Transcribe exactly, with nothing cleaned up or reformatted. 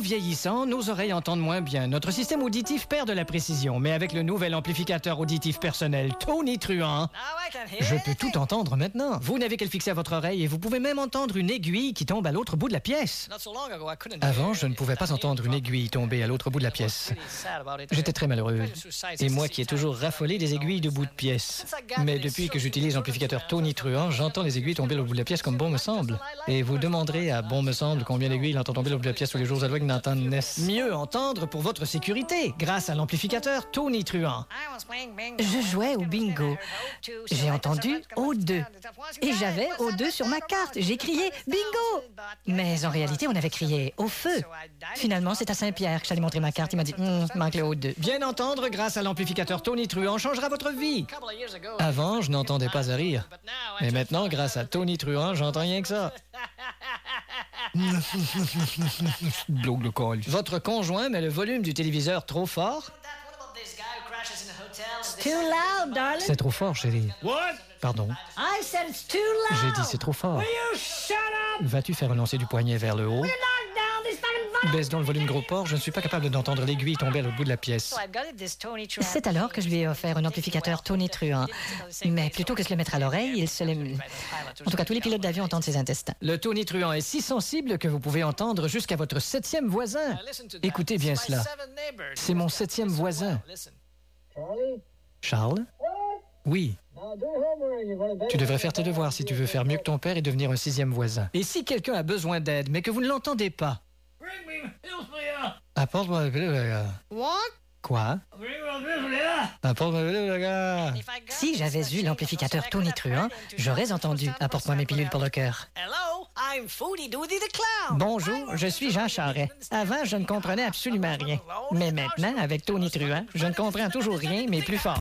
vieillissant, nos oreilles entendent moins bien. Notre système auditif perd de la précision. Mais avec le nouvel amplificateur auditif personnel Tony Truant, je peux tout entendre maintenant. Vous n'avez qu'à le fixer à votre oreille et vous pouvez même entendre une aiguille qui tombe à l'autre bout de la pièce. Avant, je ne pouvais pas entendre une aiguille tomber à l'autre bout de la pièce. J'étais très malheureux. Et moi qui ai toujours raffolé des aiguilles de bout de pièce. Mais depuis que j'utilise l'amplificateur Tony Truant, j'entends les aiguilles tomber au bout de la pièce comme bon me semble. Et vous demanderez à bon me semble combien d'aiguilles il entend tomber au bout de la pièce tous les jours à l'ouest n'entend mieux entendre pour votre sécurité grâce à l'amplificateur Tony Truant. Je jouais au bingo. J'ai entendu O deux. Et j'avais O deux sur ma carte. J'ai crié bingo. Mais en réalité, on avait crié au feu. Finalement, c'est à Saint-Pierre que j'allais montrer ma carte. Il m'a dit, hm, manque le O deux. Bien entendre grâce à l'amplificateur Tony Truant changera votre vie. Avant, je n'entendais pas à rire. Mais maintenant, grâce à Tony Truant, j'entends rien que ça. Bloque le col. Votre conjoint met le volume du téléviseur trop fort? Too loud, darling. C'est trop fort, chérie. What? Pardon. I said it's too loud. J'ai dit c'est trop fort. Will you shut up? Vas-tu faire un lancer du poignet vers le haut? Knock down this fucking volume. Baisse donc le volume gros porc, je ne suis pas capable d'entendre l'aiguille tomber à l'autre bout de la pièce. C'est alors que je lui ai offert un amplificateur Tony Truant. Mais plutôt que de se le mettre à l'oreille, il se le... En tout cas, tous les pilotes d'avion entendent ses intestins. Le Tony Truant est si sensible que vous pouvez entendre jusqu'à votre septième voisin. Écoutez bien cela. C'est mon septième voisin. Charles? Oui. Tu devrais faire tes devoirs si tu veux faire mieux que ton père et devenir un sixième voisin. Et si quelqu'un a besoin d'aide, mais que vous ne l'entendez pas, apporte-moi le gars. What? Quoi? Apporte-moi le gars. Si j'avais eu l'amplificateur Tony Truant, j'aurais entendu « Apporte-moi mes pilules pour le cœur ». Bonjour, je suis Jean Charest. Avant, je ne comprenais absolument rien. Mais maintenant, avec Tony Truant, je ne comprends toujours rien, mais plus fort.